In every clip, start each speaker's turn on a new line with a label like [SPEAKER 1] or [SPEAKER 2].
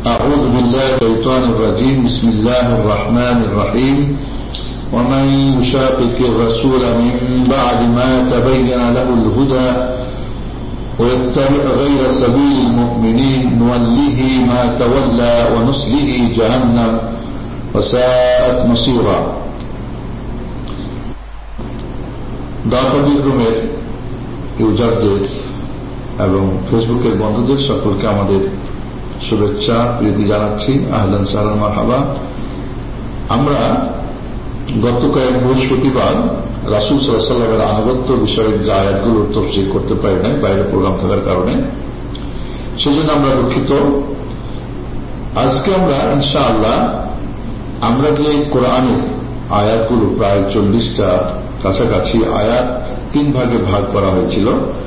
[SPEAKER 1] أعوذ بالله من الشيطان الرجيم بسم الله الرحمن الرحيم ومن يشاقق الرسول من بعد ما تبين له الهدى ويتبع غير سبيل المؤمنين نوله ما تولى ونصله جهنم وساءت مصيرا। দাওয়াতের ইউজারদের এবং ফেসবুকের বন্ধুদের সকলকে আমাদের শুভেচ্ছা প্রীতি জানাচ্ছি। আহলান সালাম মারহাবা। আমরা গত কয়েক বৃহস্পতিবার রাসূল সাল্লাল্লাহু আলাইহি ওয়াসাল্লামের আনুগত্য বিষয়ক যে আয়াতগুলোর তাফসীর করতে পারি নাই, বাইরে প্রোগ্রাম থাকার কারণে, সেজন্য আমরা দুঃখিত। আজকে আমরা ইনশাআল্লাহ আমরা যে কোরআনের আয়াতগুলো প্রায় 40টা কাছাকাছি আয়াত 3 ভাগে ভাগ করা হয়েছিল।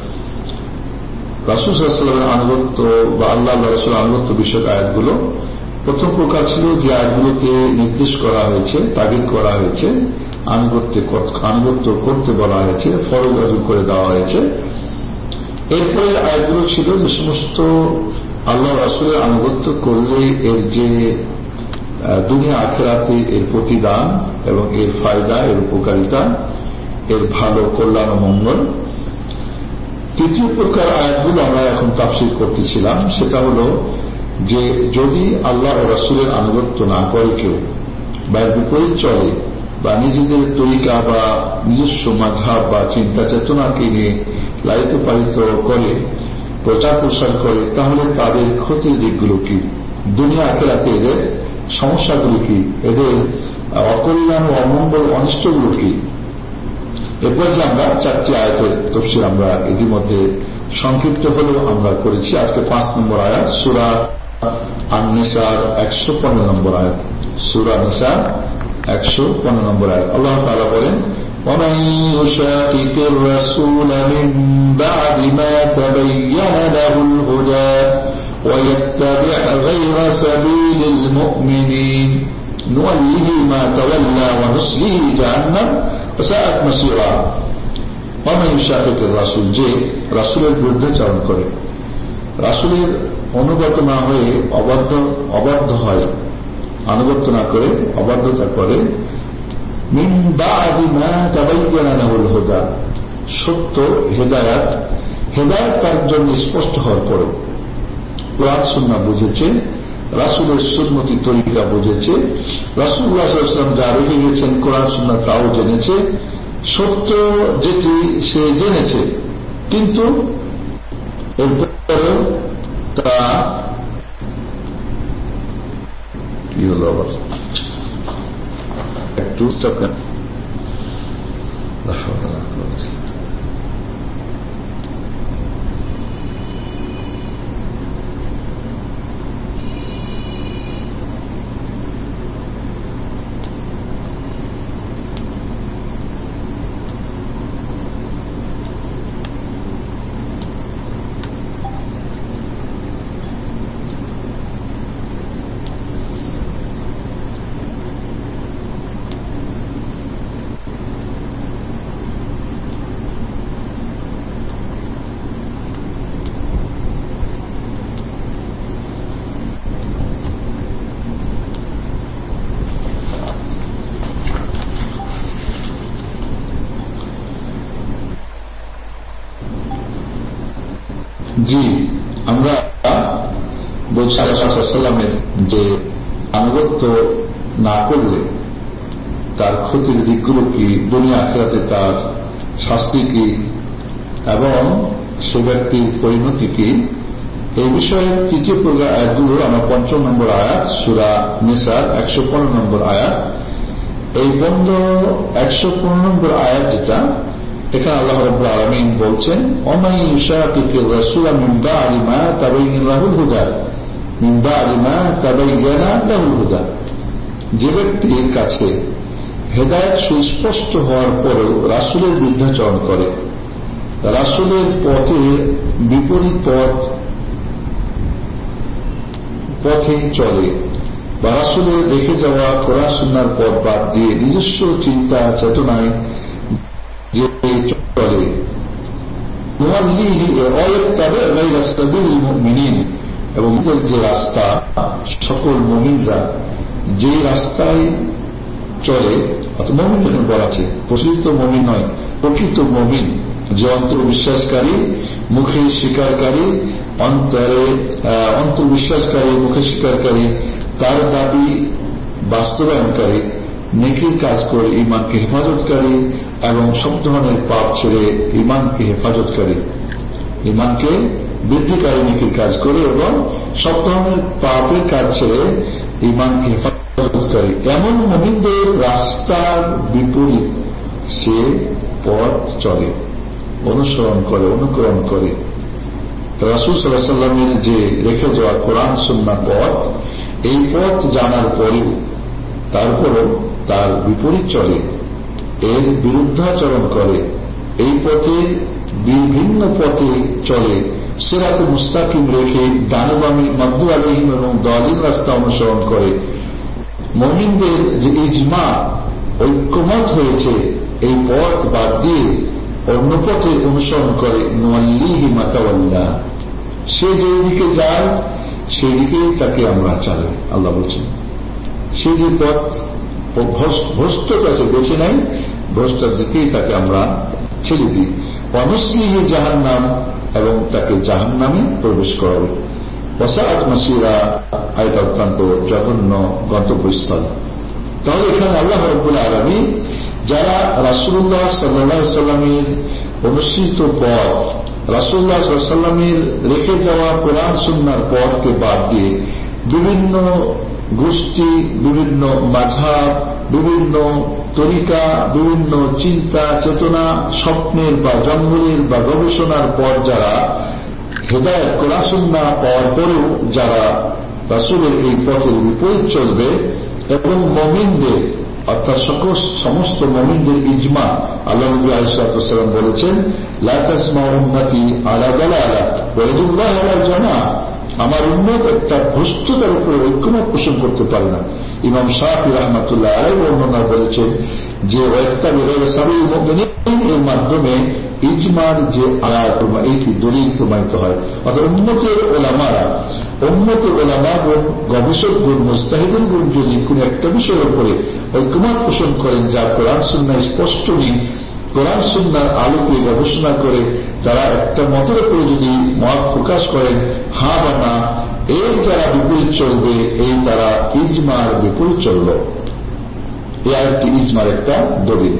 [SPEAKER 1] রাসূল সাল্লাল্লাহু আলাইহি ওয়াসাল্লামের আনুগত্য বা আল্লাহ রাসূলের আনুগত্য বিষয়ক আয়াতগুলো প্রথম প্রকার ছিল যে আয়াতগুলোতে নির্দেশ করা হয়েছে, তাগিদ করা হয়েছে, আনুগত্য করতে বলা হয়েছে, ফরজ ওয়াজিব করে দেওয়া হয়েছে। এরপরে আয়াতগুলো ছিল যে সমস্ত আল্লাহ রাসূলের আনুগত্য করলে এর যে দুনিয়া আখিরাতে এর প্রতিদান এবং এর ফায়দা, এর উপকারিতা, এর ভালো কল্যাণ ও মঙ্গল। তৃতীয় প্রকার আয়াতগুলো আমরা এখন তাফসীর করতেছিলাম, সেটা হলো যে যদি আল্লাহ ও রাসূলের আনুগত্য না করে কেউ বা এর বিপরীত চলে বা নিজেদের তরিকা বা নিজস্ব মাযহাব বা চিন্তা চেতনাকে নিয়ে লালিত পালিত করে, প্রচার প্রসার করে, তাহলে তাদের ক্ষতির দিকগুলো কি, দুনিয়া আখিরাতে এদের সমস্যাগুলো কি, এদের অকল্যাণ ও অমঙ্গল অনিষ্টগুলো কি। এরপর যে আমরা 4টি আয়াতের তাফসীর আমরা ইতিমধ্যে সংক্ষিপ্ত হলেও আমরা করেছি। আজকে 5 নম্বর আয়াত, সূরা আন-নিসার 115 নম্বর আয়াত। সূরা নিসা 115 নম্বর আয়াত। আল্লাহ তাআলা বলেন, وَمَن يُشَاقِقِ الرَّسُولَ مِن بَعْدِ مَا تَبَيَّنَ لَهُ الْهُدَى وَيَتَّبِعْ غَيْرَ سَبِيلِ الْمُؤْمِنِينَ نُوَلِّهِ مَا تَوَلَّى وَنُصْلِهِ جَهَنَّمَ وَسَاءَتْ مَصِيرًا। وَمَن يُشَاقِقِ الرَّسُولَ, যে রাসূলের বিরুদ্ধাচরণ করে, রাসূলের অনুগত না হয়ে অবাধ্য হয়, আনুগত্য না করে অবাধ্যতা করে, মিন বা'দি মা তাবায়্যানা লাহুল হুদা, সত্য হেদায়েত তার জন্য স্পষ্ট হওয়ার পরে কোরআন সুন্নাহ বুঝেছে, রাসূলের সুন্নতি তরিকা বুঝেছে, রাসূলুল্লাহ সাল্লাল্লাহু আলাইহি ওয়াসাল্লাম যা রেখে গেছেন কোরআন সুন্নাহ তাও জেনেছে, সত্য যেটি সে জেনেছে, কিন্তু এরপরে তা কি হলো আবার একটু জি আমরা বলছি সাল্লামের যে আনুগত্য না করলে তার ক্ষতির দিকগুলো কি, দুনিয়া আখিরাতে তার শাস্তি কি এবং সে ব্যক্তির পরিণতি কি, এই বিষয়ে তৃতীয় প্রকার আয়াতগুলো আমরা 5 নম্বর আয়াত সূরা নিসার 115 নম্বর আয়াত, এই বন্ধ 115 নম্বর আয়াত যেটা, এখানে আল্লাহ রাব্বুল আলামিন বলছেন, ওমান ইউশাকিকির রাসূলা মিন বা'দি মা তাবায়্যানা লাহুল হুদা, মিন বা'দি মা তাবায়্যানা লাহুল হুদা, যে ব্যক্তির কাছে হেদায়েত সুস্পষ্ট হওয়ার পরেও রাসূলের বিরুদ্ধাচরণ করে, রাসূলের পথে বিপরীত পথে চলে বা রাসূলের রেখে যাওয়া কোরআন সুন্নাহর পথ বাদ দিয়ে নিজস্ব চিন্তা চেতনায় যে চলে, নুওয়াল্লিহি ওয়া ইয়াত্তাবি' গায়রা সাবিলিল মুমিনিন, এবং যে রাস্তা সকল মুমিনরা যে রাস্তায় চলে, অর্থাৎ মুমিন যখন বলা আছে, প্রচলিত মুমিন নয়, প্রকৃত মুমিন যে অন্তর্বিশ্বাসকারী মুখে স্বীকারকারী, অন্তর্বিশ্বাসকারী মুখে স্বীকারকারী, তার দাবি বাস্তবায়নকারী, নেকির কাজ করে ঈমানকে হেফাজতকারী এবং সব ধরনের পাপ ছেড়ে ঈমানকে হেফাজতকারী, ঈমানকে বৃদ্ধিকারী নেকির কাজ করে এবং সব ধরনের পাপের কাজ ছেড়ে ঈমানকে হেফাজতকারী, এমন মুমিনদের রাস্তার বিপরীত সে পথ চলে, অনুসরণ করে, অনুকরণ করে। রাসূল সাল্লাল্লাহু আলাইহি ওয়াসাল্লামের যে রেখে যাওয়া কোরআন সুন্নাহ পথ, এই পথ জানার পরেও তারপরও তার বিপরীত চলে, এর বিরুদ্ধাচরণ করে, এই পথে বিভিন্ন পথে চলে, সিরাতে মুস্তাকিম রেখে ডানে বামে মাগদুব আলাইহিম এবং দালিল রাস্তা অনুসরণ করে। মুমিনদের যে ইজমা, ঐক্যমত হয়েছে, এই পথ বাদ দিয়ে অন্য পথে অনুসরণ করে, নুওয়াল্লিহি মা তাওয়াল্লা, সে যেদিকে যায় সেই দিকেই তাকে আমরা চালাই। আল্লাহ বলছেন সে যে পথ ভ্রষ্ট কাছে বেছে নেয়, ভ্রষ্টার দিকেই তাকে আমরা ছেড়ে দিই। ওয়ানুসলিহি জাহান্নাম, এবং তাকে জাহান্নামে প্রবেশ করাবে। ওয়াসাআত মাসীরা, আয়াত অত্যন্ত জঘন্য গন্তব্যস্থল। তাহলে এখানে আল্লাহ রাব্বুল আলামিন যারা রাসূলুল্লাহ সাল্লাল্লাহু আলাইহি ওয়াসাল্লামের অনুসৃত পথ, রাসূলুল্লাহ সাল্লাল্লাহু আলাইহি ওয়াসাল্লামের রেখে যাওয়া কোরআন সুন্নাহর পথকে বাদ দিয়ে বিভিন্ন গোষ্ঠী, বিভিন্ন মাযহাব, বিভিন্ন তরিকা, বিভিন্ন চিন্তা চেতনা, স্বপ্নের বা জঙ্গলের বা গবেষণার পর যারা হেদায়েত কোরআন সুন্নাহ পাওয়ার পরেও যারা রাসূলের এই পথের বিপরীত চলবে, এবং মুমিনদের অর্থাৎ সমস্ত মুমিনদের ইজমা, আল্লাহ নবী আলাইহিস সালাতু ওয়াস সালাম বলেছেন, লা তাসমাউ উম্মতি আলা দালালা ওয়া ইয়াদুল্লাহু আলা জামাআহ, আমার উম্মত একটা ভ্রষ্টতার উপরে ঐক্যমত পোষণ করতে পারে না। ইমাম শাফি রাহমাতুল্লাহ আলাইহি বর্ণনা বলেছেন যে ওয়াত্তাবিউ সাবিল মুমিনিন, এর মাধ্যমে ইজমার যে আয়াত এইটি দলিল প্রমাণিত হয়। অর্থাৎ উম্মতের ওলামাগণ, গবেষকগণ, মুজতাহিদিনগণ যদি কোন একটা বিষয়ের উপরে ঐক্যমত পোষণ করেন যা কোরআন সুন্নাহ স্পষ্ট নেই, কোরআন সুন্নাহর আলোকে গবেষণা করে তারা একটা মতের উপরে যদি মত প্রকাশ করেন, হা বা না, এর যারা বিপরীত চলবে, এই তারা ইজমার বিপরীত চলল। এই আরেকটি ইজমার একটা দলিল।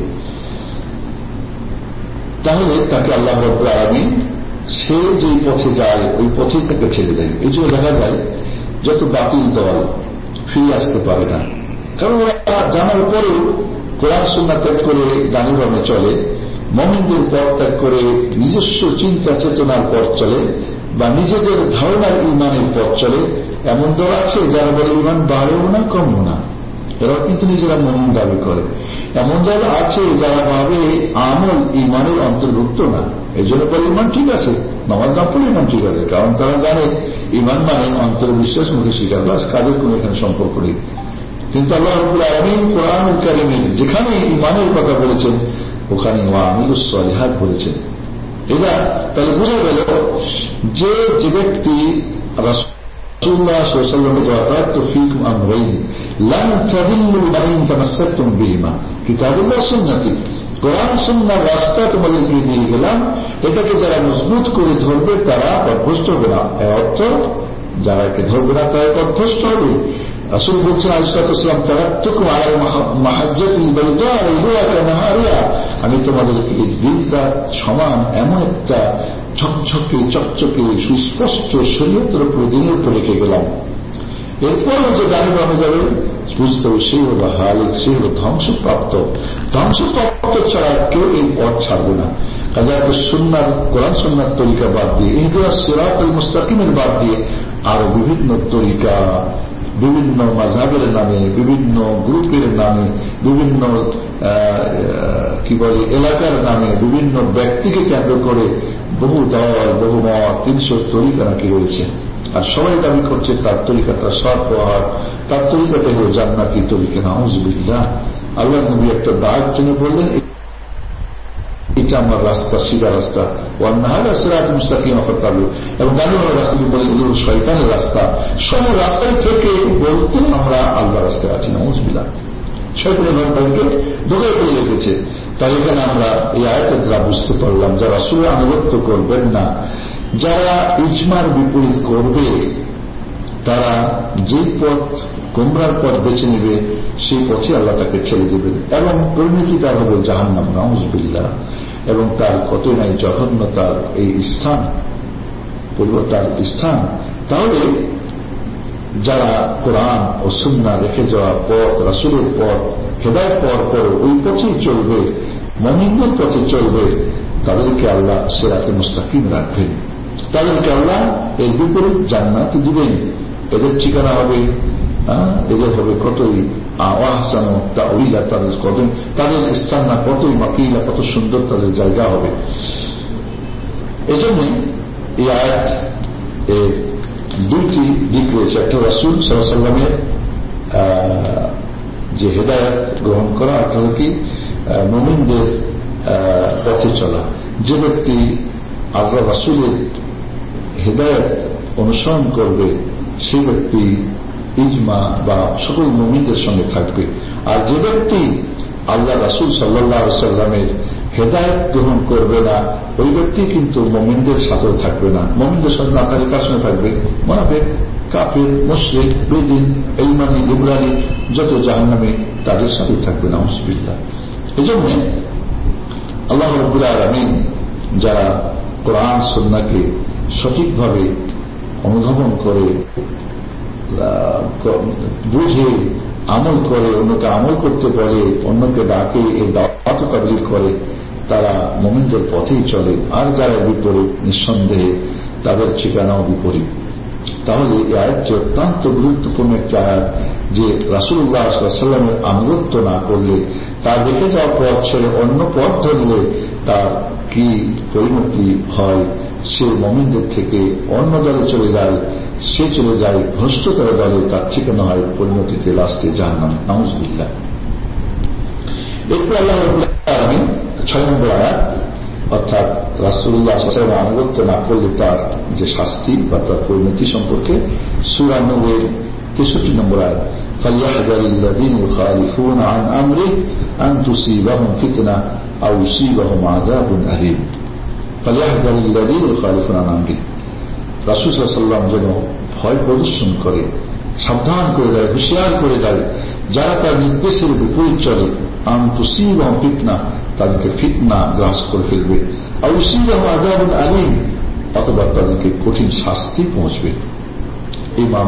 [SPEAKER 1] তাহলে তাকে আল্লাহ রাব্বুল আলামিন সে যেই পথে যায় ওই পথেই তাকে ছেড়ে দেয়। এই জন্য দেখা যায় যত বাতিল দল ফিরে আসতে পারে না, কারণ ওরা জানার পরেও কোরআন সুন্নাহ ত্যাগ করে ডানে বামে চলে, মুমিনদের পথ ত্যাগ করে নিজস্ব চিন্তা চেতনার পথ চলে বা নিজেদের ধারণার ঈমানের পথ চলে। এমন দল আছে যারা বলে ঈমান বাড়েও না কমও না, এরা কিন্তু নিজেরা মুমিন দাবি করে। এমন দল আছে যারা ভাবে আমল ঈমানের অন্তর্ভুক্ত না, এই জন্য বলে ঈমান ঠিক আছে, নামাজ না পড়লে ঈমান ঠিক আছে, কারণ তারা জানে ঈমান মানে অন্তরে বিশ্বাস, মুখে স্বীকার, বাস, কাজের কোনো এখানে সম্পর্ক নেই। কিন্তু আল্লাহ রাব্বুল আলামিন কোরআনুল কারীমের যেখানে ঈমানের কথা বলেছেন ওখানে ওয়া আমিলুস সালিহাত বলেছেন। এটা তাহলে বোঝা গেল যে ব্যক্তি রাসূলুল্লাহ সাল্লাল্লাহু আলাইহি ওয়াসাল্লামের তারাকতু ফীকুম আমরাইন লান তাদিল্লু ইন তামাসসাকতুম বিহিমা, কিতাবুল্লাহ সুন্নতি, কোরআন সুন্নাহর রাস্তা তোমাদেরকে দিয়ে গেলাম, এটাকে যারা মজবুত করে ধরবে তারা পথভ্রষ্ট হবে না। এর অর্থ যারা একে ধরবে না তারা পথভ্রষ্ট হবে। রাসূল বলছেন আলাইহিস সালাতু ওয়াস সালাম, তারাকতুকুম আলা মাহাজ্জাতিল বাইদা লাইলুহা কানাহারিহা, আমি তোমাদেরকে দিনটা সমান এমন একটা ঝকঝকে চকচকে সুস্পষ্ট শরীয়তের উপরে দিনের উপরে রেখে গেলাম। এরপরও যে ডানে বামে যাবে বুঝতে হবে সেই হলো হালিক, সেই হলো ধ্বংসপ্রাপ্ত ছাড়া কেউ এই পথ ছাড়বে না। কাজে সুন্নাহ কোরআন সুন্নাহর তরিকা বাদ দিয়ে, ইহদিনাস সিরাতাল মুস্তাকিমের বাদ দিয়ে আরো বিভিন্ন তরিকা, বিভিন্ন মাযহাবের নামে, বিভিন্ন গ্রুপের নামে, বিভিন্ন কি বলে এলাকার নামে, বিভিন্ন ব্যক্তিকে কেন্দ্র করে বহু দল, বহু মত, 300 তরিকা নাকি রয়েছে। আর সবাই দাবি করছে তার তরিকাটা সর্বহার, তার তরিকাটা হল জান্নাতি তরিকা। নাউযুবিল্লাহ। আল্লাহ নবী একটা দাগ টেনে বললেন, এই এইটা আমার রাস্তা, সিধা রাস্তা, ওয়ান্নাহাদা সিরাতুল মুস্তাকিম ফাত্তাবিউ, এবং ডানে বামের রাস্তাকে বলে এগুলো শয়তানের রাস্তা। সব রাস্তায় থেকে বলতে আমরা আল্লাহর রাস্তায় আছি, নাউযুবিল্লাহ। শয়তানের ঘর তাদেরকে ধোঁকায় ফেলে রেখেছে। তাই এখানে আমরা এই আয়াতের দ্বারা বুঝতে পারলাম যারা রাসূলের আনুগত্য করবেন না, যারা ইজমার বিপরীত করবে, তারা যে পথ গোমরার পথ বেছে নেবে সেই পথে আল্লাহ তাকে ছেড়ে দেবেন এবং পরিণতি তার হবে জাহান্নাম, নাউযুবিল্লাহ। এবং তার কতই নাই জঘন্য তার এই স্থান, তার স্থান। তাহলে যারা কোরআন ও সুন্নাহ রেখে যাওয়া পথ, রাসূলের পথ, হেদায়েত পাওয়ার পর ওই পথেই চলবে, মুমিনদের পথে চলবে, তাদেরকে আল্লাহ সিরাতে মুস্তাকিম রাখবেন, তাদেরকে আল্লাহ এর বিপরীত জান্নাত দিবেন। এদের ঠিকানা হবে, এদের হবে কতই আহসানু তাউইলা, তাদের স্থান না কতই মাকিলা, কত সুন্দর তাদের জায়গা হবে। এজন্য এই আয়াত এর দুইটি দিক রয়েছে। একটা রাসূল সাল্লাল্লাহু আলাইহি ওয়াসাল্লামের যে হেদায়েত গ্রহণ করা, অর্থাৎ কি মুমিনদের পথে চলা। যে ব্যক্তি আল্লাহ রাসূলের হেদায়েত অনুসরণ করবে সেই ব্যক্তি ইজমা বা সকল মুমিনদের সঙ্গে থাকবে। আর যে ব্যক্তি আল্লাহ রাসূল সাল্লাল্লাহু আলাইহি ওয়াসাল্লামের হেদায়েত গ্রহণ করবে না, ওই ব্যক্তি কিন্তু মুমিনদের সাথেও থাকবে না। মুমিনদের সাথে না থাকলে কার সঙ্গে থাকবে? মুনাফিক, কাফির, মুশরিক, বেদিন, ইমানি, ইবরানি, যত জাহান্নামী, তাদের সাথে থাকবে না, নাউযুবিল্লাহ। এজন্য আল্লাহ রাব্বুল আলামিন যারা কোরআন সুন্নাহকে সঠিকভাবে অনুধাবন করে, বুঝে, আমল করে, অন্যকে আমল করতে পারে, অন্যকে ডাকে, এই দাওয়াত তাবলীগ করে, তারা মুমিনদের পথেই চলে। আর যারা বিপরীত, নিঃসন্দেহে তাদের ঠিকানাও বিপরীত। তাহলে এই আয়াতটি অত্যন্ত গুরুত্বপূর্ণ একটি আয়াত, যে রাসূলুল্লাহ সাল্লাল্লাহু আলাইহি ওয়াসাল্লামের আনুগত্য না করলে, তার রেখে যাওয়া পথ ছেড়ে অন্য পথ ধরলে তার কি পরিণতি হয়। সে মুমিনদের থেকে অন্য দলে চলে যায়, সে চলে যায় ভ্রষ্টতর দলে, তার ঠিকানা হয় পরিণতিতে লাস্টে জাহান্নাম, নাউযুবিল্লাহ। এরপর আল্লাহ রাব্বুল আলামিন 6 নম্বর আয়াত, অর্থাৎ রাসূলুল্লাহ সাল্লাল্লাহু আলাইহি ওয়াসাল্লাম আনুগত্য না করলে তার যে শাস্তি বা তার পরিণতি সম্পর্কে সূরা নূরের 63 নম্বর আয়াত, ফালিয়াহযারিল্লাযীনা ইউখালিফুনা আন আমরিহি আন তুসিবাহুম ফিতনা আও ইউসিবাহুম আযাবুন আলীম। ফালিয়াহযারিল্লাযীনা ইউখালিফুনা আন আমরিহি, রাসূল সাল্লাল্লাহু আলাইহি ওয়াসাল্লাম যেন ভয় প্রদর্শন করে, সাবধান করে দেয়, হুঁশিয়ার করে দেয় যারা তার নির্দেশের বিপরীত চলে। আন তুসিবাহুম ফিতনা, তাদেরকে ফিতনা গ্রাস করে ফেলবে, আর ইউসিবাহুম আযাবুন আলীম, অথবা তাদেরকে কঠিন শাস্তি পৌঁছবে। ইমাম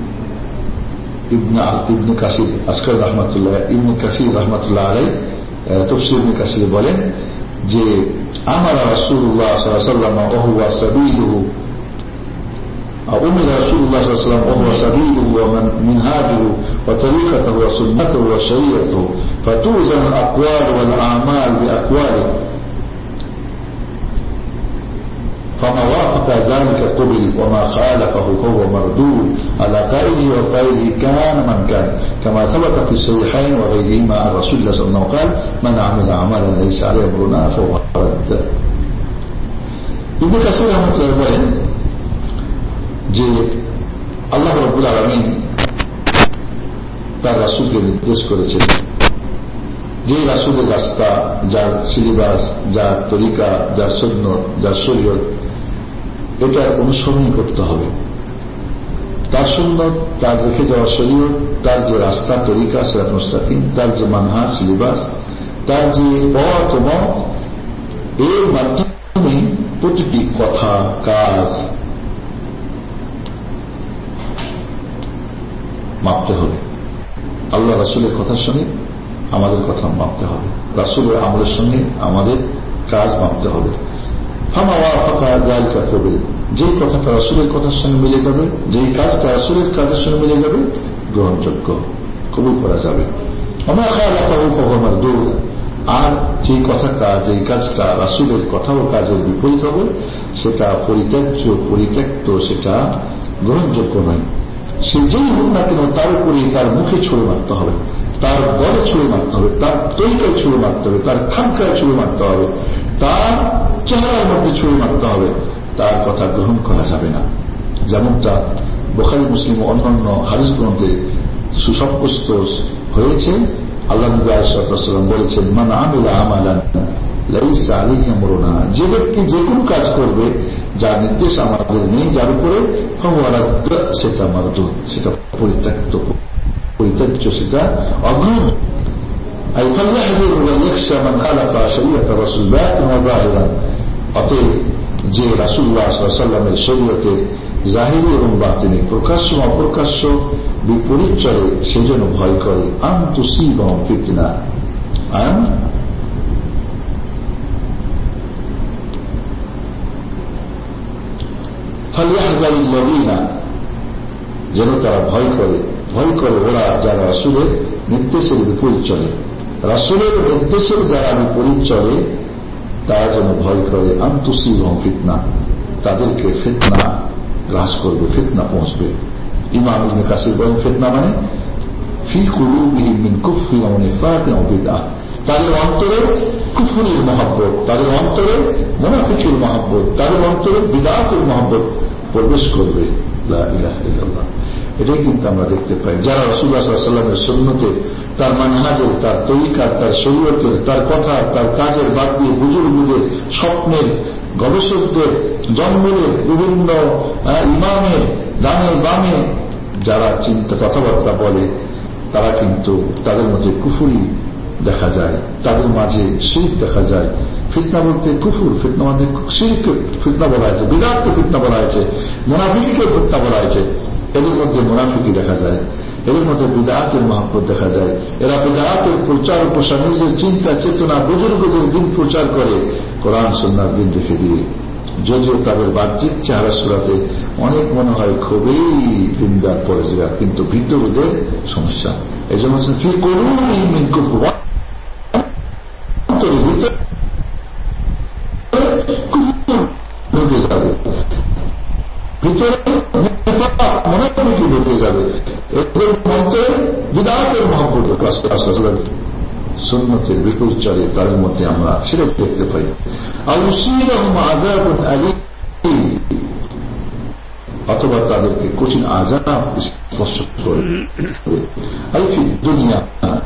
[SPEAKER 1] ইবনে কাসির আসকার রহমাতুল্লাহ, ইবনে কাসির রহমাতুল্লাহ আলাইহি তাফসীর ইবনে কাসির বলেন যে আমারা রাসূলুল্লাহ সাল্লাল্লাহু আলাইহি ওয়াসাল্লাম ওয়া হুয়া সাবিলুহু, أمر رسول الله صلى الله عليه وسلم وهو سبيله ومنهاجه وطريقته وسنته وشريعته، فتوزن الأقوال والأعمال بأقواله، فما وافق ذلك قبل وما خالفه فهو مردود على قائله وفاعله كان من كان، كما ثبت في الصحيحين وغيرهما عن رسول الله صلى الله عليه وسلم قال من عمل عملا ليس عليه أمرنا فهو رد। ইবনে কাসির রাহমাতুল্লাহ বলেন যে আল্লাহ রাব্বুল আলামিন তার রাসূলকে নির্দেশ করেছেন যে রাসূলের রাস্তা, যার সিলেবাস, যার তরিকা, যার সুন্নাত, যার শরীয়ত, এটা অনুসরণ করতে হবে। তার সুন্নাত, তার রেখে যাওয়া শরীয়ত, তার যে রাস্তা, তরিকা, সিরাত মুস্তাকিম, তার যে মানহাজ, সিলেবাস, তার যে পথ মত, এর মাধ্যমে প্রতিটি কথা, কাজ মাপতে হবে। আল্লাহ রাসূলের কথার সঙ্গে আমাদের কথা মাপতে হবে, রাসূলের আমলের সঙ্গে আমাদের কাজ মাপতে হবে। ফামা ওয়াফাকা যালিকা কবিল, যেই কথাটা রাসূলের কথার সঙ্গে মিলে যাবে, যেই কাজটা রাসূলের কাজের সঙ্গে মিলে যাবে, গ্রহণযোগ্য, কবুল করা যাবে। ওমা খালাফাহু ফাহুয়া মারদুদ, আর যেই কথাটা, যেই কাজটা রাসূলের কথা ও কাজের বিপরীত হবে, সেটা পরিত্যাজ্য, পরিত্যক্ত, সেটা গ্রহণযোগ্য নয়। সে যেই হোক না কেন তার উপরে, তার মুখে ছুঁড়ে মারতে হবে, তার দলে ছুঁড়ে মারতে হবে, তার তরিকায় ছুঁড়ে মারতে হবে, তার খানকায় ছুঁড়ে মারতে হবে, তার চেহারার মধ্যে ছুঁড়ে মারতে হবে, তার কথা গ্রহণ করা যাবে না। যেমনটা বুখারী মুসলিম ও অন্যান্য হাদিস গ্রন্থে সুস্পষ্ট হয়েছে। আল্লাহ নবী আলাইহিস সালাম বলেছেন, মান আমিলা আমালান লাইসা আলাইহি আমরুনা, যে ব্যক্তি যে কোনো কাজ করবে যার নির্দেশ আমাদের নেই, যার উপরে সেটা মারদুদ, সেটা পরিত্যক্ত, পরিত্যাজ্য, সেটা অগ্রহণ। অতএব যে রাসূলুল্লাহ সাল্লাল্লাহু আলাইহি ওয়াসাল্লামের শরীয়তের জাহিরি এবং বাতিনি, প্রকাশ্য অপ্রকাশ্য বিপরীত চলে, সেজন্য ভয় করে আন তুসিবাহুম ফিতনা, ফালিয়াহযারিল্লাযীনা, যেন তারা ভয় করে ওরা যারা রাসূলের নির্দেশের বিপরীত চলে, রাসূলের নির্দেশের যারা বিপরীত চলে তারা যেন ভয় করে আন তুসিবাহুম ফিতনা, তাদেরকে ফিতনা গ্রাস করবে, ফিতনা পৌঁছবে। ইমাম ইবনে কাসির বলেন, ফিতনা মানে ফি কুলুবিহিম মিন কুফরি ওয়া নিফাকিন ওয়া বিদআহ, তাদের অন্তরে কুফরের মহব্বত, তাদের অন্তরে মুনাফিকের মহব্বত, তাদের অন্তরে বিদআতের মহব্বত প্রবেশ করবে। লা ইলাহা ইল্লাল্লাহ। এটাই কিন্তু আমরা দেখতে পাই, যারা রাসূলুল্লাহ সাল্লাল্লাহু আলাইহি ওয়াসাল্লামের সুন্নতে, তার মানহাজের, তার তরিকার, তার শরীয়তের, তার কথা, তার কাজের বাদ দিয়ে বুজুর্গদের, স্বপ্নের, গবেষকদের, জঙ্গলের বিভিন্ন ইমামের ডানে বামে যারা চিন্তা কথাবার্তা বলে, তারা কিন্তু তাদের মধ্যে কুফরি দেখা যায়, তাদের মাঝে শিরক দেখা যায়। ফিতনা বলতে কুফর, ফিতনা মানে শিরককে ফিতনা বলা হয়েছে, বিদআতকে ফিতনা বলা হয়েছে, মুনাফিককে ফিতনা বলা হয়েছে। এদের মধ্যে মুনাফিকি দেখা যায়, এদের মধ্যে বিদআতের মহব্বত দেখা যায়। এরা বিদআতের প্রচার প্রসার, নিজের চিন্তা চেতনা, বুজুর্গদের দিন প্রচার করে, কোরআন সুন্নাহর দিন রেখে দিয়ে। যদিও তাদের বাহ্যিক চেহারা সুরাতে অনেক মনে হয় খুবই দিনদার পরেজগার, কিন্তু ভিতরে সমস্যা। এই জন্য ফি কুলুবিহিম মিন কুফর, ঢুকে যাবে, ভিতরে মুনাফিকি ঢুকে যাবে, এদের মধ্যে বিদআতের মহব্বত, সুন্নতের বিপরীত চলে, তাদের মধ্যে আমরা শিরক দেখতে পাই। আও ইউসিবাহুম আযাবুন আলীম, অথবা তাদেরকে কঠিন আযাব স্পর্শ করবে। এই দুনিয়া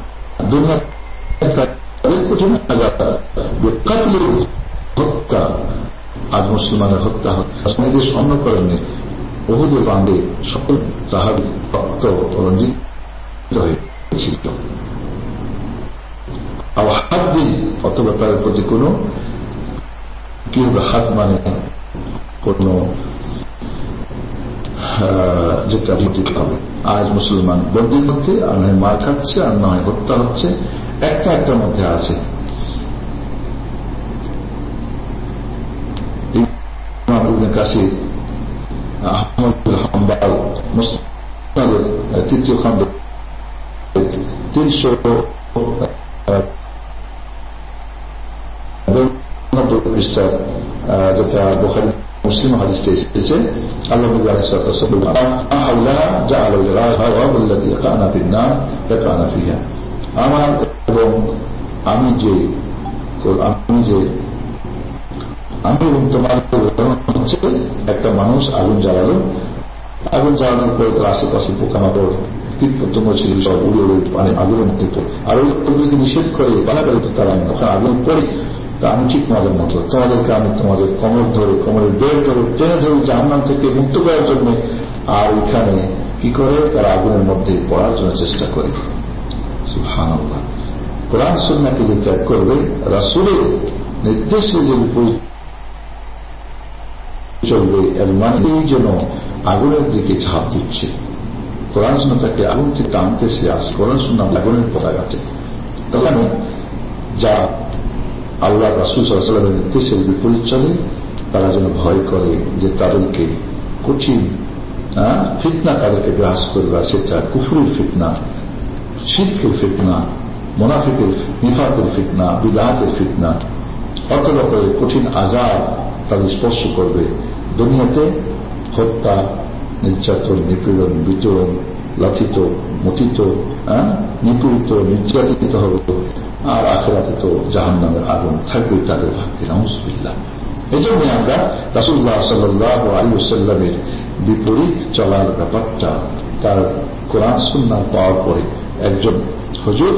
[SPEAKER 1] তাদের কঠিন আযাব, বিকাতলি, হত্যা। আজ মুসলমানের হত্যা হচ্ছে, স্বর্ণ করেননি, উহুদের বাঁধে সকল সাহাবী রক্ত রঞ্জিত হয়েছিল। হাত দিন, অথবা তাদের প্রতি কোন কি হবে, হাত মানে কোন যেটা হবে। আজ মুসলমান বন্দীর মধ্যে আর নয় মার খাচ্ছে, আর নয় হত্যা হচ্ছে, একটার মধ্যে আছে। ইমাম ইবনে কাসির আহমদ হাম্বাল মুসনাদের তৃতীয় খণ্ড 390 পৃষ্ঠা, যেটা বুখারী মুসলিম হাদিসে এসেছে, আল্লাহ নবী আলাইহিস সালাম আমার এবং আমি এবং তোমার হচ্ছে একটা মানুষ আগুন জ্বালালো, আগুন জ্বালানোর পরে তার আশেপাশে পোকামাকড় কীট পতঙ্গ ছিল, সব উড়ে উড়ে পানি আগুনের মধ্যে পড়ে, আর ওইগুলিকে নিষেধ করে বাড়াবাড়ি তো তারা তখন আগুন পড়ে। তা আমি ঠিক তোমাদের মতো, তোমাদেরকে আমি তোমাদের কোমর ধরে, কোমরের বের ধরে টেনে ধরে জাহান্নাম থেকে মুক্ত করার জন্য, আর ওইখানে কি করে তারা আগুনের মধ্যে পড়ার জন্য চেষ্টা করে। সুবহানাল্লাহ। কোরআন সুন্নাহকে যে ত্যাগ করবে, রাসূলের নির্দেশে যে চলবে, এর মানে এই জন্য আগুনের দিকে ঝাঁপ দিচ্ছে। কোরআন সুন্নাহ তাকে আগুন থেকে টানতেছে, আসে কোরআন সুন্নাহ আগুনের পথা গেছে। তাহলে যা আল্লাহ রাসূল সাল্লাল্লাহু আলাইহি ওয়াসাল্লামের নির্দেশের বিপরীত চলে, তারা যেন ভয় করে যে তাদেরকে কঠিন ফিতনা তাদেরকে গ্রাস করবে, সেটা কুফরের ফিতনা, শিরকের ফিতনা, মুনাফিকের নিফাকের ফিতনা, বিদআতের ফিতনা, অথবা কঠিন আযাব তাদের স্পর্শ করবে। দুনিয়াতে হত্যা, নির্যাতন, নিপীড়ন, বিতরণ, লাথিত, মথিত, নিপীড়িত, নির্যাতিত হবে, আর আখিরাতে তো জাহান্নামের আগুন থাকবেই তাদের ভাগ্যে। নাউযুবিল্লাহ। এই জন্য আমরা রাসূলুল্লাহ সাল্লাল্লাহু আলাইহি ওয়াসাল্লামের বিপরীত চলার ব্যাপারটা তার কোরআন সুন্নাহ পাওয়ার পরে একজন হুজুর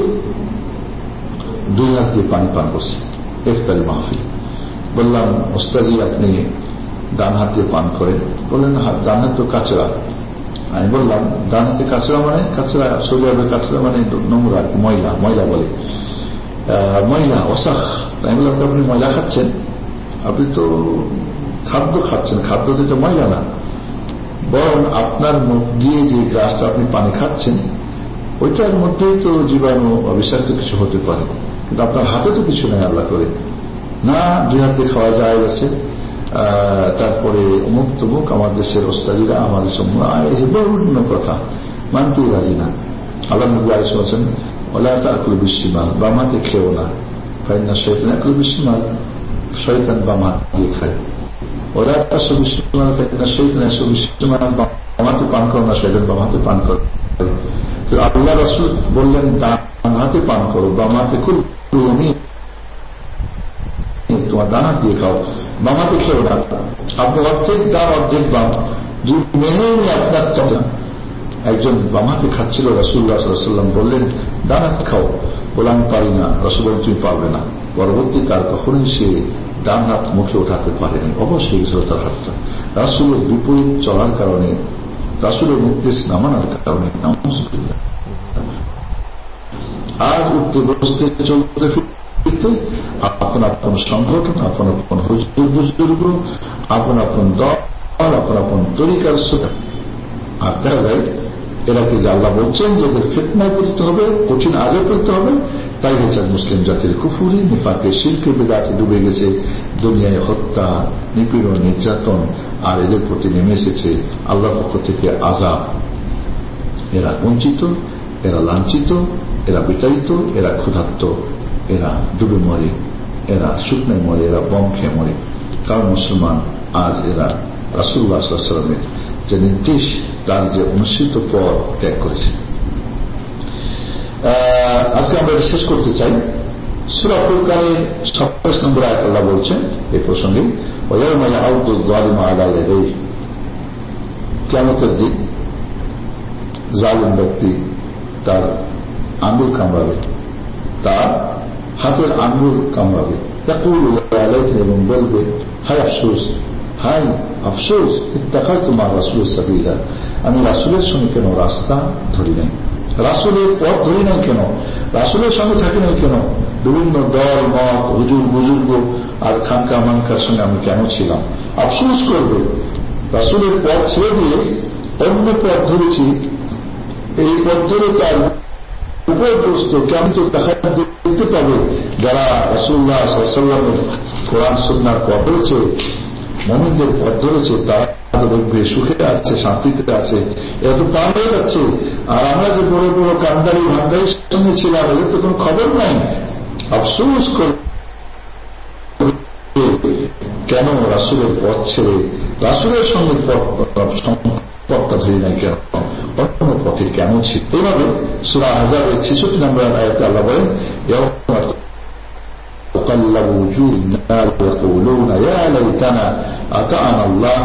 [SPEAKER 1] 2 হাত দিয়ে পানি পান করছে ইফতারি মাহফিল। বললাম, ওস্তাদি আপনি ডান হাত দিয়ে পান করেন? বললেন ডান হাত তো কাচরা। আমি বললাম, ডান হাতে কাচরা মানে? কাচরা সৌদি আরবের কাচরা মানে নোংরা, ময়লা, ময়লা বলে, ময়লা অসাখ। আমি বললাম, আপনি ময়লা খাচ্ছেন? আপনি তো খাদ্য খাচ্ছেন, খাদ্য দিতে ময়লা না, বরং আপনার মুখ দিয়ে যে গ্লাসটা আপনি পানি খাচ্ছেন ওইটার মধ্যেই তো জীবাণু অবিষাক্ত কিছু হতে পারে, কিন্তু আপনার হাতে তো কিছু নেই আল্লাহ করে। না, 2 হাতে খাওয়া যায় গেছে। তারপরে অমুক তমুক আমার দেশের ওস্তাদিরা আমাদের বিভিন্ন কথা মানতেই রাজি না। আল্লাহ নবী আলাইহিস সালাম ওয়ালা তাকুলু বিশিমাল, বাম হাতে খেও না, ফাইন্না শাইতান ইয়াকুলু বিশিমাল, শয়তান বাম হাত দিয়ে খায়। ওরা তাসু বিশিমাল ফাইন্না শাইতান ইয়াসু বিশিমাল, বাম হাতে পান করো না, শয়তান বাম হাতে পান করে। তো আল্লাহ রাসূল বললেন ডান হাতে পান করো, বাম হাতে কুলু, তোমার ডান হাত দিয়ে খাও, বাম হাতে খেও না। আপনি অর্ধেক ডান অর্ধেক বাম যদি মেনে নিয়ে আপনার চলেন। একজন বাম হাতে খাচ্ছিল, রাসূলুল্লাহ সাল্লাল্লাহু আলাইহি ওয়াসাল্লাম বললেন ডান হাতে খাও। বললাম পারি না। রাসূল বললেন তুমি পারবে না। পরবর্তীতে আর কখনোই সে ডান হাত মুখে ওঠাতে পারেনি, অবশ্যই গেছিল তার হাতটা। রাসূলের বিপরীত চলার কারণে, রাসূলের নির্দেশ না মানার কারণে। নাউযুবিল্লাহ। আর উঠতে বসতে চলতে ফিরতে আপন আপন সংগঠন, আপন আপন হুজুর বুজুর্গ, আপন আপন দল, আপন আপন তরিকার সুতা। আর দেখা যায় এরাকে যে আল্লাহ বলছেন যে এদের ফিতনায় পড়তে হবে, কঠিন আজে পড়তে হবে, তাই হচ্ছে মুসলিম জাতির কুফরি, নিফাকে, শিরকে, বিদআতে ডুবে গেছে। দুনিয়ায় হত্যা, নিপীড়ন, নির্যাতন, আর এদের প্রতি নেমে এসেছে আল্লাহর পক্ষ থেকে আযাব। এরা বঞ্চিত, এরা লাঞ্ছিত, এরা বিতাড়িত, এরা ক্ষুধার্ত, এরা ডুবে মরে, এরা শুকনায় মরে, এরা বম খেয়ে মরে। কারণ মুসলমান আজ এরা রাসূলুল্লাহ সাল্লাল্লাহু আলাইহি ওয়াসাল্লামের যে নির্দেশ, তার যে অনুসৃত পথ ত্যাগ করেছে। আজকে আমরা এটা শেষ করতে চাই। সূরা ফুরকানের 27 নম্বর আয়াত আল্লাহ বলছেন এই প্রসঙ্গে, ওয়ায়াউমা ইয়াউদু যালিমু আলা ইয়াদাইহি, কিয়ামতের দিন জালিম ব্যক্তি তার আঙ্গুল কামড়াবে, তার হাতের আঙ্গুল কামড়াবে। ইয়াকুলু ইয়া লাইতানি, এবং বলবে হায় আফসোস, হায় আফসোস, ইত্তাখাযতু মা রাসূলিস সাবিলা, আমি রাসূলের সঙ্গে কেন রাস্তা ধরি নাই, রাসূলের পথ ধরি নাই কেন, রাসূলের সঙ্গে থাকি নাই কেন, বিভিন্ন দল মত, হুজুর বুজুর্গ আর খানকা মানকার সঙ্গে আমি কেন ছিলাম। আফসোস করবে, রাসূলের পথ ছেড়ে দিয়ে অন্য পথ ধরেছি, এই পথ ধরে তার উপরগ্রস্ত কেমন তো দেখা দেখতে পাবে যারা রাসূলুল্লাহ সাল্লাল্লাহু আলাইহি ওয়াসাল্লামের কোরআন সুন্নাহর পথ ধরেছে, মুমিনদের পথ ধরেছে, তারা দেখবে সুখে আছে, শান্তিতে আছে, এরা তো পার হয়ে যাচ্ছে। আর আমরা যে বড় বড় কান্দারি ভান্ডারির সঙ্গে ছিলাম, এদের তো কোনো খবর নাই। আফসোস করে কেন রাসূলের পথ ছেড়ে রাসূলের সঙ্গে পথটা ধরে নাই কেন, অন্য পথে কেন ছিল। এইভাবে সূরা আহজাবের 66 নম্বর আয়াতে আল্লাহ বলেন, تقلب وجوه النار يقولون يا ليتنا أطعنا الله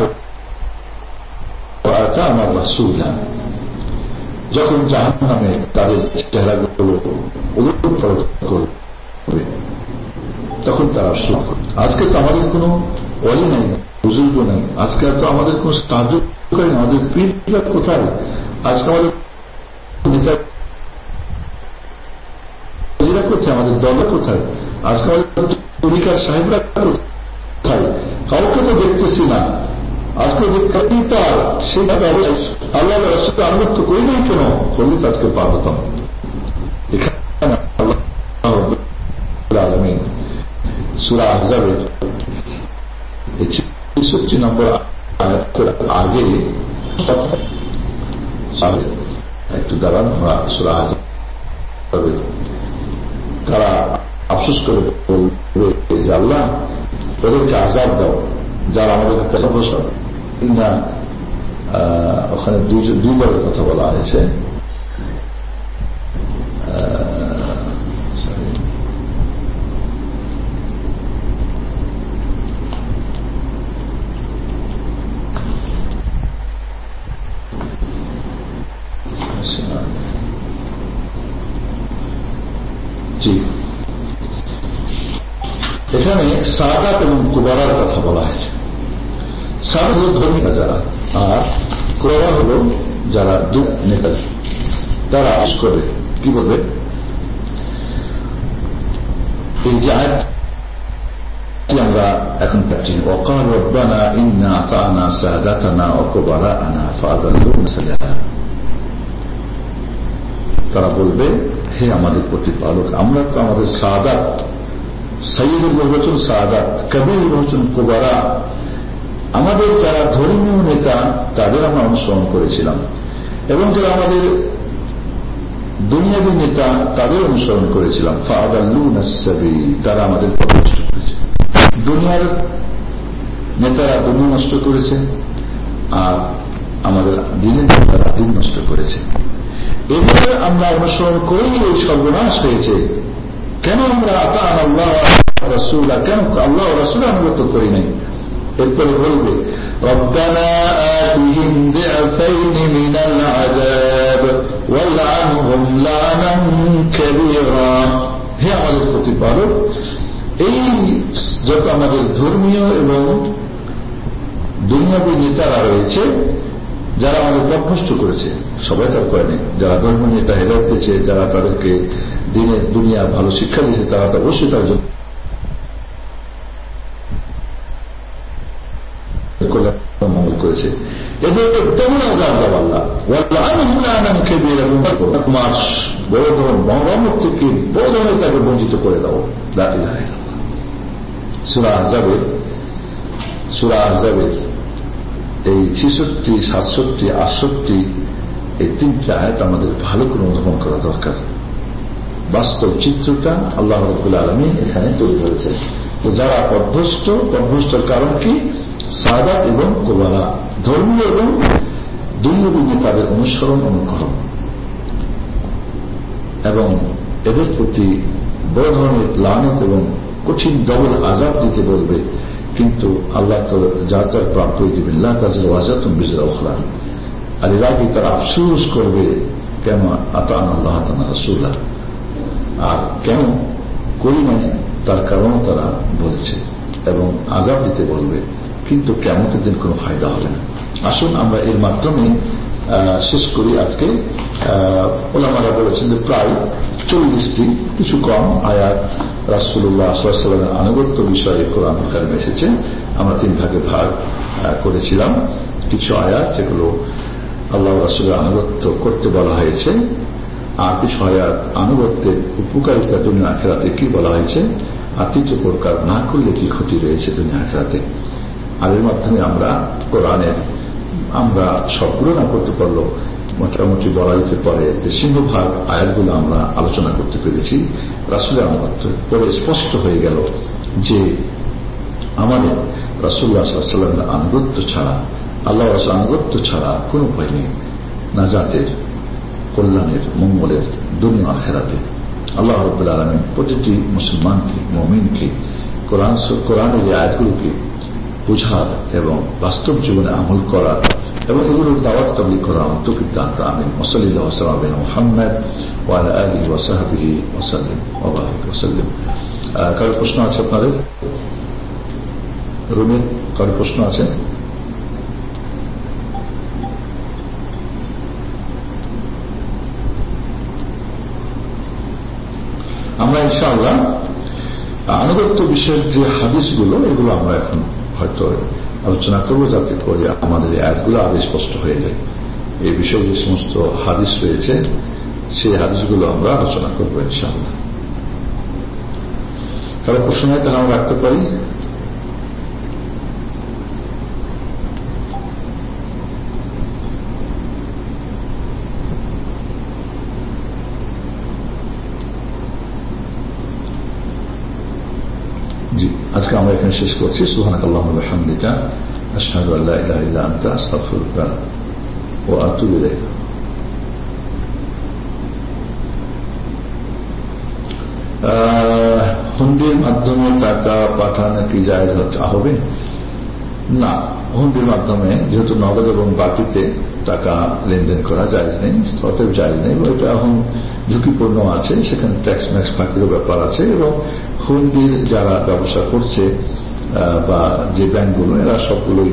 [SPEAKER 1] وأطعنا الرسول। যখন জাহান্নামে তাদের চেহারাগুলো উলটপালট করবে, তখন তারা সুখ। আজকে তো আমাদের কোনো ওয়ালি নাই, বুজুর্গ নাই, আজকে তো আমাদের কোন সাহায্যকারী, আমাদের পীররা কোথায়, আজকে আমাদের নেতারা কোথায়, আমাদের দল কোথায়, আজকে আমাদের তরিকার সাহেবরা কোথায়, কাউকে তো দেখতেছি না। আজকে দেখতেই তার সেইভাবে আল্লাহ রাসূলকে আনুগত্য করি নাই কেন, করলে তো আজকে পার হতাম। এখানে আল্লাহ রাব্বুল আলামিন সূরা আহজাবের 66 নম্বর আয়াতের আগে একটু দাঁড়ান, আমরা সূরা আহজাবের তারা আফসোস করে বলবে যে আল্লাহ ওদেরকে আযাব দাও যারা আমাদের পেশা বসা না। ওখানে দুইবারের কথা বলা হয়েছে, জি, এখানে সাদাত এবং কুবারার কথা বলা হয়েছে। সাদাত হল ধর্মীরা যারা, আর কুবারা হল যারা নেতা, তারা আশ করে কি বলবে, এই যে আয়াত আমরা এখন পাচ্ছি, ওয়াকাল রব্বানা ইন্না আতানা সাদাতানা ওয়া কুবারানা ফাআদাল্লুনা সাবিলা। তারা বলবে, হে আমাদের প্রতিপালক, আমরা তো আমাদের সাদাত, সাইয়্যিদুল বহুবচন সাদাত, কবির বহুবচন কুবারা, আমাদের যারা ধর্মীয় নেতা তাদের আমরা অনুসরণ করেছিলাম, এবং যারা আমাদের দুনিয়াবী নেতা তাদের অনুসরণ করেছিলাম। ফাআদাল্লুনা সাবিল, তারা আমাদের পথ নষ্ট করেছে। দুনিয়ার নেতারা দুনিয়া নষ্ট করেছে, আর আমাদের দিনের নেতারা দিন নষ্ট করেছে। এভাবে আমরা অনুসরণ করেই এই সর্বনাশ হয়েছে। কেন আমরা আতাআনা আল্লাহ ওয়া রাসূলা, কেন আল্লাহ ও রাসূলের অনুগত করি নাই? এরপরে বলবে, রব্বানা আতিহিম দি'ফাইনি মিনাল আযাব ওয়ালআনহুম লা'নান কাবীরা। হে আমাদের প্রতিপালক, এই যত আমাদের ধর্মীয় এবং দুনিয়াবী নেতারা রয়েছে যারা আমাদের পথভ্রষ্ট করেছে, সবাই তার করেনি, যারা ধর্মীয় নেতা হেদায়েত দিয়েছে, যারা তাদেরকে দিনের দুনিয়া ভালো শিক্ষা দিয়েছে, তারা তো অবশ্যই তার জন্য মঙ্গল করেছে। এদেরকে তেমন আযাব দাও আল্লাহ, ওয়ালআনহুম লা'নান কাবীরা, মাস বড় ধরনের রহমত থেকে বড় ধরনের তাকে বঞ্চিত করে দাও। লা ইলাহা ইল্লাল্লাহ। সূরা আহজাবের এই 66, 67, 68 এই তিনটা আয়াত আমাদের ভালো করে অনুধাবন করা দরকার। বাস্তব চিত্রটা আল্লাহ রাব্বুল আলামিন এখানে তুলে ধরেছেন। তো যারা পথভ্রষ্টর কারণ কি? সাদাত এবং কুবারা, ধর্মীয় এবং দুনিয়াবী নেতাদের অনুসরণ অনুকরণ, এবং এদের প্রতি বড় ধরনের লানত এবং কঠিন ডবল আযাব দিতে বলবে। কিন্তু আল্লাহ তো যার যার প্রাপ্যই দিবেন, লা তাজিরু ওয়াজিরাতুন বিজরা উখরা। আর এর আগে তারা আফসোস করবে, কেন আতাআনা আল্লাহ আতাআনা রাসূলা, আর কেন করি মানে তার কারণ তারা বলেছে, এবং আযাব দিতে বলবে। কিন্তু কিয়ামতের দিন কোনো ফায়দা হবে না। আসুন আমরা এর মাধ্যমে শেষ করি আজকে। ওলামারা বলেছেন যে প্রায় 40টি, কিছু কম আয়াত রাসূলুল্লাহ সাল্লাল্লাহু আলাইহি ওয়াসাল্লামের আনুগত্য বিষয়ে কোরআন কারিমে এসেছে। আমরা 3 ভাগে ভাগ করেছিলাম। কিছু আয়াত যেগুলো আল্লাহ রাসূলের আনুগত্য করতে বলা হয়েছে, আর কিছু আয়াত আনুগত্যের উপকারিতা দুনিয়া আখিরাতে কি বলা হয়েছে, আর তৃতীয় প্রকার না করলে কি ক্ষতি রয়েছে দুনিয়া আখিরাতে। আর এর মাধ্যমে আমরা কোরআনের, আমরা সবগুলো না করতে পারলেও মোটামুটি বলা যেতে পারে যে সিংহভাগ আয়াতগুলো আমরা আলোচনা করতে পেরেছি। রাসূলের আনুগত্য পরে স্পষ্ট হয়ে গেল যে আমাদের রাসূলুল্লাহ সাল্লাল্লাহু আলাইহি ওয়াসাল্লামের আনুগত্য ছাড়া, আল্লাহ রাসূলের আনুগত্য ছাড়া কোনো উপায় নেই নাজাতের, কল্যাণের, মঙ্গলের দুনিয়া আখিরাতে। আল্লাহ রাব্বুল আলামিন প্রতিটি মুসলমানকে, মুমিনকে কোরআনের এই আয়াতগুলোকে বুঝার এবং বাস্তব জীবনে আমল করার এবং এগুলোর দাওয়াত তাবলীগ করার তৌফিক দান করুন। আমিন। সাল্লাল্লাহু আলাইহি ওয়া মুহাম্মদ ওয়া আলা আলিহি ওয়া সাহবিহি ওয়া সাল্লাম ওয়া বারাক ওয়া সাল্লাম। কারো প্রশ্ন আছে আপনাদের? রুমে কারো প্রশ্ন আছে? আমরা ইনশাআল্লাহ আনুগত্য বিষয়ের যে হাদিসগুলো, এগুলো আমরা এখন হয়তো আলোচনা করব, যাতে করে আমাদের এই আয়াতগুলো আরো স্পষ্ট হয়ে যায়। এই বিষয়ে যে সমস্ত হাদিস রয়েছে সেই হাদিসগুলো আমরা আলোচনা করবো ইনশাআল্লাহ। কারো প্রশ্ন হয় তাহলে আমরা রাখতে পারি। জি, আজকে আমরা এখানে শেষ করছি। সুবহানাকাল্লাহুম্মা ওয়া বিহামদিকা আশহাদু আল্লা ইলাহা ইল্লা আনতা আস্তাগফিরুকা ওয়া আতুবু ইলাইক। হুন্ডির মাধ্যমে টাকা পাঠানো কি জায়েজ হবে? না, হুন্ডির মাধ্যমে যেহেতু নগদ এবং বাকিতে টাকা লেনদেন করা জায়েজ নেই, অতএব জায়েজ নেই। এটা এখন ঝুঁকিপূর্ণ আছে, সেখানে ট্যাক্স ম্যাক্স ফাঁকিরও ব্যাপার আছে, এবং হুন্ডির যারা ব্যবসা করছে বা যে ব্যাংকগুলো, এরা সবগুলোই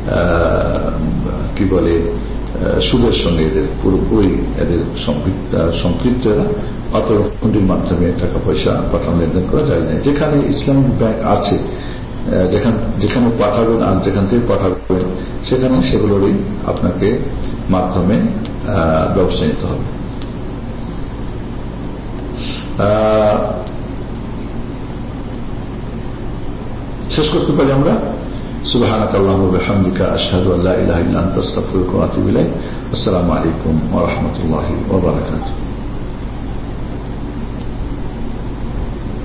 [SPEAKER 1] কি বলে সুদের সঙ্গে এদের পুরোপুরি এদের সম্পৃক্ত এরা। অথবা হুন্ডির মাধ্যমে টাকা পয়সা পাঠানো লেনদেন করা যায় না। যেখানে ইসলামিক ব্যাংক আছে, যেখানে পাঠাবেন আর যেখান থেকে পাঠাবেন সেখানে সেগুলোরই আপনাকে মাধ্যমে ব্যবস্থা নিতে হবে। শেষ করতে পারি আমরা। সুবহানাক আল্লাহুম্মা ওয়া বিহামদিকা আশহাদু আল্লা ইলাহা ইল্লা আনতা আস্তাগফিরুকা ওয়া আতুবু ইলাইক। আসসালামু আলাইকুম ওয়া রাহমাতুল্লাহি ওয়া বারাকাতুহু।